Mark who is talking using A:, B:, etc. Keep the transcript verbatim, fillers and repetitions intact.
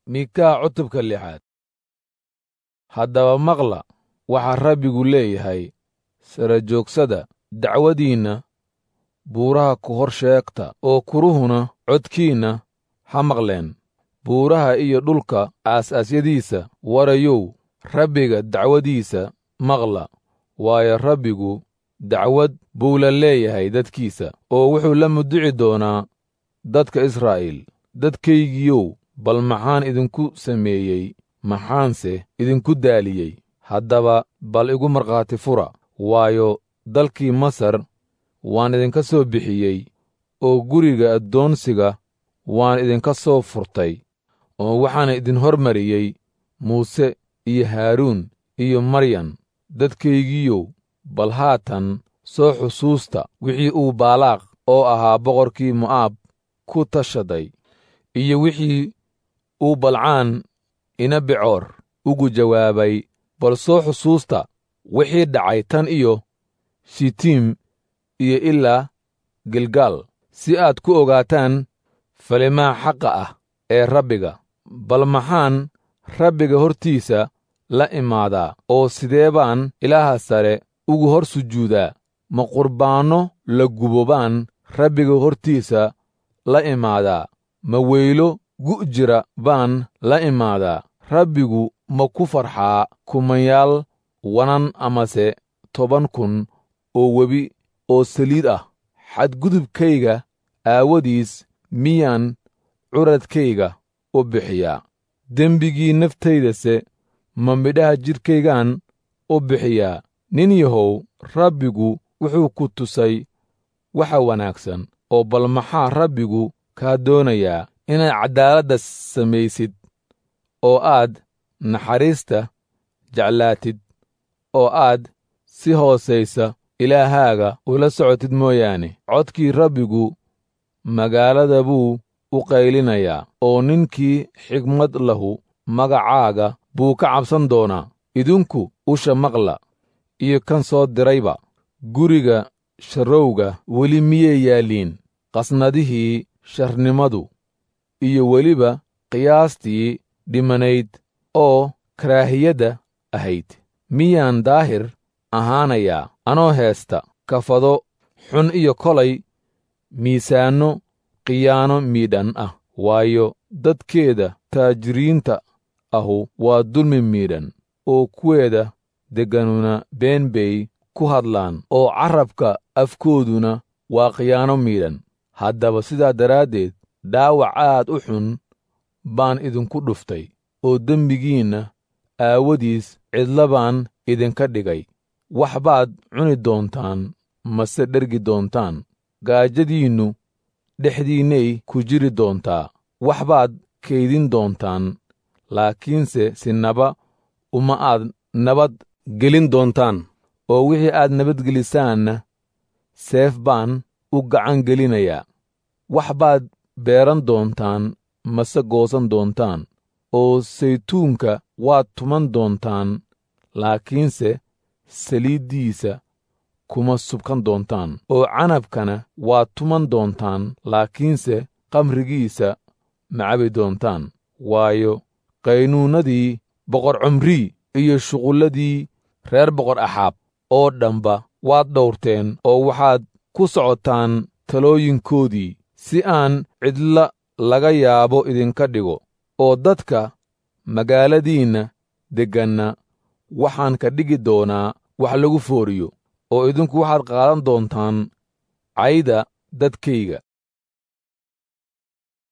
A: Mikaa cutubka lixaad. Haddaba maqla waxaa Rabbigu leeyahay, sara joogsada dacwadiinna buuraha ku hor sheegta oo kuruhuna codkiinna ha maqleen. Buuraha iyo dhulka aas-aasyadiisa warayow, Rabbiga dacwadiisa maqla, waayo Rabbigu dacwad buu la leeyahay dadkiisa, oo wuxuu la muddici doonaa dadka Israa'iil. Dadkaygiyow, bal maxaan idinku sameeyey, maxaanse idinku daaliyey? Haddaba bal igu markhaati fura, waayo dalkii Masar waan idinka soo bixiyey, oo guriga addoonsiga waan idinka soo furtay, oo waxaan idin hormariyey Muuse iyo Haaruun iyo Maryan. Dadkaygiyow, bal haatan soo xusuusta wixii uu Baalaaq oo ahaa boqorkii Mo'aab ku tashaday, iyo wixii uu Balcaan ina Becoor ugu jawaabay. Bal soo xusuusta wixii dhacay tan iyo Shitiim iyo ilaa Gilgaal, si aad ku ogaataan falimaha xaqa ah ee Rabbiga. Bal maxaan Rabbiga hortiisa la imaadaa, oo sidee baan Ilaaha sare ugu hor sujuudaa? Ma qurbaanno la gubo baan Rabbiga hortiisa la imaadaa? Ma weylo gu' jira baan la imaadaa? Rabbigu ma ku farxaa kumanyaal wanan amase toban kun oo webi oo saliid ah? Xadgudubkayga aawadiis miyaan curadkayga u bixiyaa? Dembigii naftaydase ma midhaha jidhkaygaan u bixiyaa? Nin yahow, Rabbigu wuxuu ku tusay waxa wanaagsan, oo bal maxaa Rabbigu kaa doonayaa? Inaad caddaaladda samaysid, oo aad naxariista jeclaatid, oo aad si hoosaysa Ilaahaaga ula socotid mooyaane. Codkii Rabbigu magaalada buu u qaylinayaa, oo ninkii xigmad lahu magacaaga buu ka cabsan doonaa. Idinku usha maqla, iyo kan soo dirayba. Guriga sharrowga weli miyay yaalliin qasnadihii sharnimadu, iyo weliba qiyaastii dhimanayd oo karaahiyadda ahayd? Miyaan daahir ahaanayaa anoo heesta kafado xun iyo kolay miisaanno khiyaano miidhan ah? Waayo dadkeeda taajiriinta ahu waa dulmi miidhan, oo kuweeda degganuna been bay ku hadlaan, oo carrabka afkooduna waa khiyaano miidhan. Haddaba sidaa daraaddeed dhaawac aad u xun baan idinku dhuftay, oo dembigiinna aawadiis cidla baan idinka dhigay. Wax baad cuni doontaan mase dhergi doontaan, gaajadiinnu dhexdiinnay ku jiri doontaa. Wax baad kaydin doontaan, laakiinse sinaba uma aad nabad gelin doontaan, oo wixii aad nabadgelisaanna seef baan u gacan gelinayaa. Wax baad beeran doontaan mase goosan doontaan, oo saytuunka waad tuman doontaan, laakiinse saliiddiisa kuma subkan doontaan, oo canabkana waad tuman doontaan, laakiinse khamrigiisa ma cabi doontaan. Waayo qaynuunnadii boqor Cumrii iyo shuqulladii reer boqor Axaab oo dhanba waad dhowrteen, oo waxaad ku socotaan talooyinkoodii, si aan cidla laga yaabo idinka dhigo. Oo dadka magaaladiinna degganna waxaan ka dhigi doonaa wax lagu fooriyo, oo idinku waxaad qaadan doontaan cayda dadkayga.